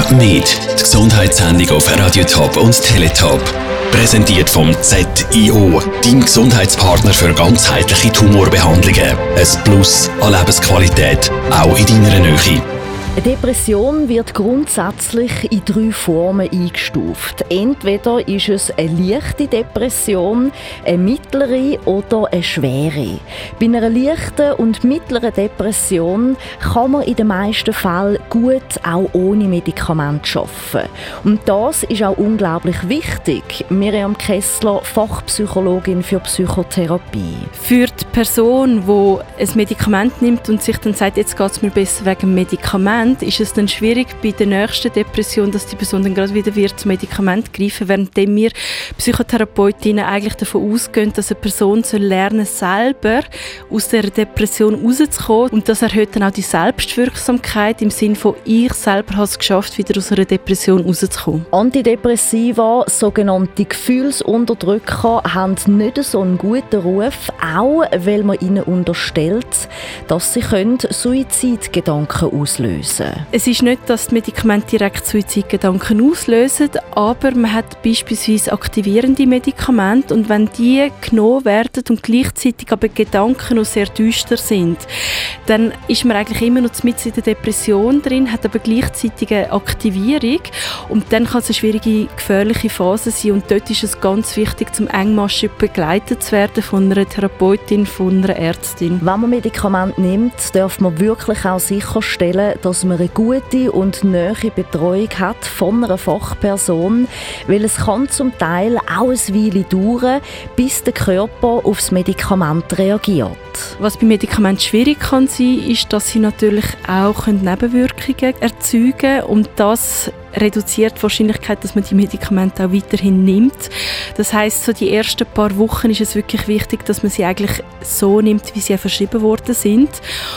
Med, die Gesundheitssendung auf Radio Top und Teletop. Präsentiert vom ZIO, dein Gesundheitspartner für ganzheitliche Tumorbehandlungen. Ein Plus an Lebensqualität, auch in deiner Nähe. Eine Depression wird grundsätzlich in 3 Formen eingestuft. Entweder ist es eine leichte Depression, eine mittlere oder eine schwere. Bei einer leichten und mittleren Depression kann man in den meisten Fällen gut auch ohne Medikamente arbeiten. Und das ist auch unglaublich wichtig. Miriam Kessler, Fachpsychologin für Psychotherapie. Für die Person, die ein Medikament nimmt und sich dann sagt, jetzt geht es mir besser wegen dem Medikament, ist es dann schwierig bei der nächsten Depression, dass die Person dann gerade wieder zum Medikament greifen, währenddem wir Psychotherapeutinnen eigentlich davon ausgehen, dass eine Person lernen soll, selber aus der Depression rauszukommen, und das erhöht dann auch die Selbstwirksamkeit im Sinne von, ich selber habe es geschafft, wieder aus einer Depression rauszukommen. Antidepressiva, sogenannte Gefühlsunterdrücker, haben nicht so einen guten Ruf, auch weil man ihnen unterstellt, dass sie Suizidgedanken auslösen können. Es ist nicht, dass die Medikamente direkt Suizidgedanken auslösen, aber man hat beispielsweise aktivierende Medikamente, und wenn die genommen werden und gleichzeitig aber Gedanken noch sehr düster sind, dann ist man eigentlich immer noch mitten in der Depression drin, hat aber gleichzeitig eine Aktivierung, und dann kann es eine schwierige, gefährliche Phase sein, und dort ist es ganz wichtig, zum engmaschig begleitet zu werden von einer Therapeutin, von einer Ärztin. Wenn man Medikamente nimmt, darf man wirklich auch sicherstellen, dass man eine gute und nahe Betreuung hat von einer Fachperson, weil es kann zum Teil auch eine Weile dauern, bis der Körper auf das Medikament reagiert. Was bei Medikamenten schwierig kann sein, ist, dass sie natürlich auch Nebenwirkungen erzeugen können, und das reduziert die Wahrscheinlichkeit, dass man die Medikamente auch weiterhin nimmt. Das heisst, so die ersten paar Wochen ist es wirklich wichtig, dass man sie eigentlich so nimmt, wie sie verschrieben worden sind.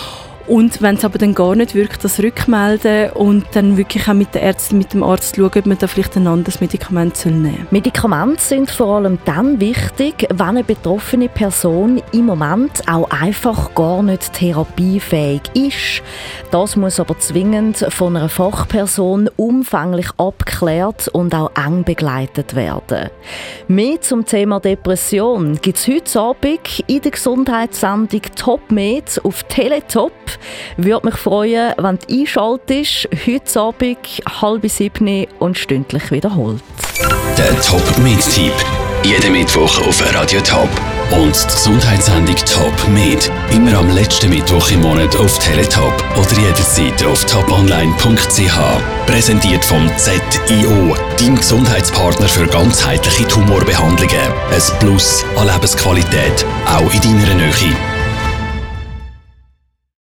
Und wenn es aber dann gar nicht wirkt, das rückmelden und dann wirklich auch mit der Ärztin, mit dem Arzt schauen, ob man da vielleicht ein anderes Medikament nehmen soll. Medikamente sind vor allem dann wichtig, wenn eine betroffene Person im Moment auch einfach gar nicht therapiefähig ist. Das muss aber zwingend von einer Fachperson umfänglich abgeklärt und auch eng begleitet werden. Mehr zum Thema Depression gibt es heute Abend in der Gesundheitssendung Top Med auf Teletop. Würde mich freuen, wenn du einschaltest. Heute Abend 6:30 und stündlich wiederholt. Der Top Med-Tipp. Jeden Mittwoch auf Radio Top. Und die Gesundheitssendung Top Med. Immer am letzten Mittwoch im Monat auf Teletop. Oder jederzeit auf toponline.ch. Präsentiert vom ZIO, dein Gesundheitspartner für ganzheitliche Tumorbehandlungen. Ein Plus an Lebensqualität, auch in deiner Nähe.